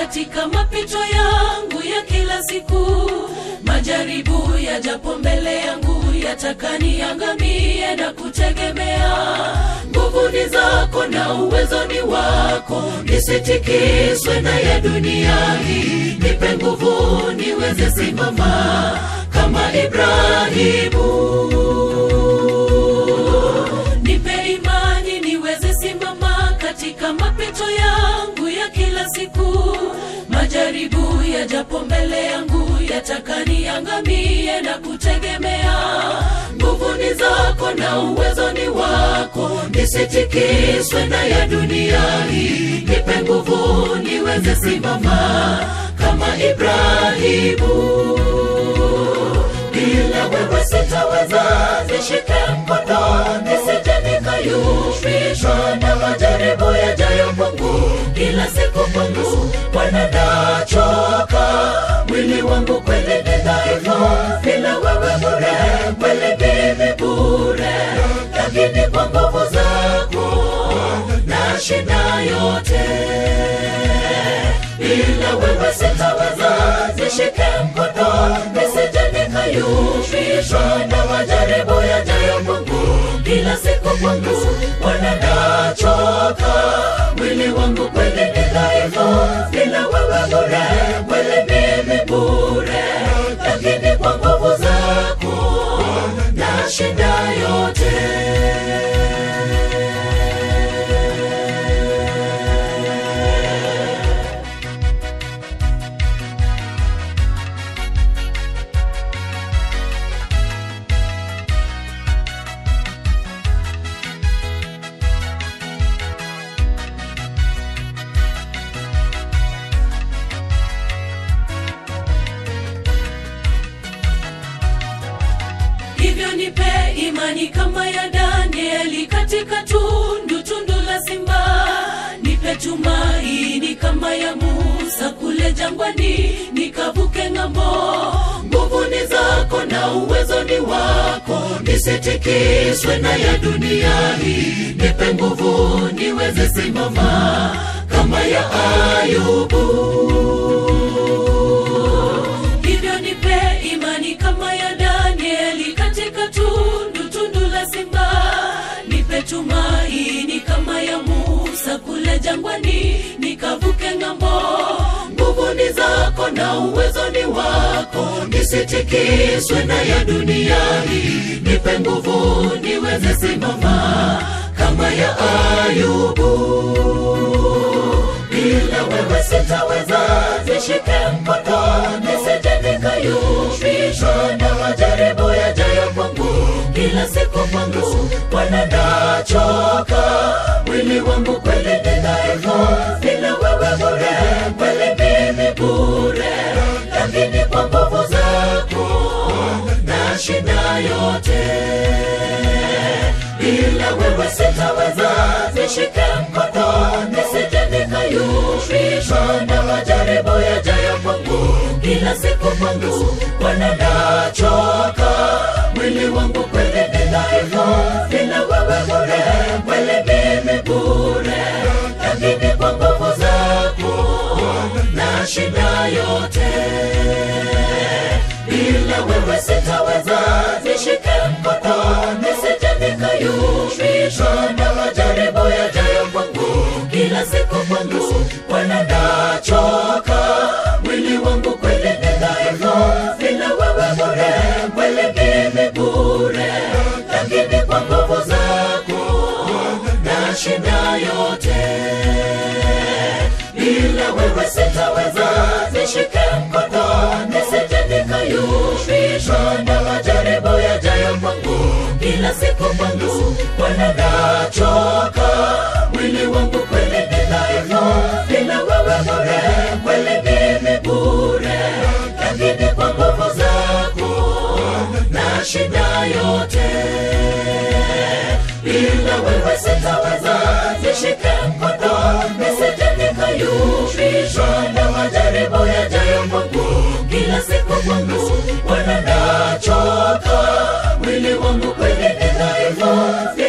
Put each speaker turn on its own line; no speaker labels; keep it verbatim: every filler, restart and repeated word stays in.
katika mapito yangu ya kila siku. Majaribu yajapo mbele yangu yataka niangamie na kutegemea nguvu ni zako na uwezo ni wako. Nisitikiswe na ya dunia hii, nipe nguvu niweze simama kama Ibrahimu. Nipe imani niweze simama katika mapito yangu ya kila siku. Majaribu yajapo mbele yangu yataka niangamie na kutegemea nguvu ni zako na uwezo ni wako. Nisitikiswe na ya dunia hii, nipe nguvu niweze simama kama Ibrahimu. Bila wewe sitaweza, nishike mkono nisije nikayumbishwa na majaribu yajayo kwangu kila siku kwangu. Bwana nachoka, mwili wangu kweli ni dhaifu, bila wewe bure, kweli mimi bure. Lakini kwa nguvu zako nashinda yote. Bila wewe sitaweza, nishike mkono nisije nikayumbishwa na majaribu yajayo kwangu kila siku kwangu. Bwana nachoka, mwili wangu kweli ni dhaifu, bila wewe bure, kweli mimi bure. Lakini kwa nguvu zako nashinda yote. Hivyo nipe imani kama ya Danieli katika tundu tundu la simba. Nipe tumaini kama ya Musa kule jangwani nikavuke ng'ambo. Nguvu ni zako na uwezo ni wako. Nisitikiswe na ya dunia hii, nipe nguvu niweze simama kama ya Ayubu. Hivyo nipe imani kama ya Danieli katika tundu tundu la simba. Nipe tumaini kama ya Musa kule jangwani nikavuke ng'ambo. Nguvu ni zako na uwezo ni wako. Nisitikiswe na ya dunia hii, nipe nguvu niweze simama kama ya Ayubu. Bila wewe sitaweza, nishike mkono nisije nikayumbishwa na majaribu yajayo kwangu kila siku kwangu. Bwana nachoka, mwili wangu kweli ni dhaifu, bila wewe bure, kweli mimi bure. Lakini kwa nguvu zako nashinda yote. Bila wewe sitaweza, nishike mkono nisije nikayumbishwa na majaribu yajayo kwangu kila siku kwangu. Bwana nachoka, mwili wangu kweli ni dhaifu, bila wewe bure, kweli mimi bure. Lakini kwa nguvu zako nashinda yote. Bila wewe sitaweza, nishike mkono nisije nikayumbishwa na majaribu yajayo kwangu kila siku kwangu. Bwana nachoka, mwili wangu kweli ni dhaifu, bila wewe bure, kweli mimi bure. Lakini kwa nguvu zako nashinda yote. Bila wewe sitaweza, nishike mkono nisije nikayumbishwa na majaribu yajayo kwangu kila siku kwangu. Bwana nachoka, mwili wangu kweli ni dhaifu, bila wewe bure, kweli mimi bure. Lakini kwa nguvu zako nashinda yote. Bila wewe sitaweza, nishike mkono nisije nikayumbishwa na majaribu yajayo kwangu kila siku kwangu. Bwana nachoka, mwili wangu kweli ni dhaifu,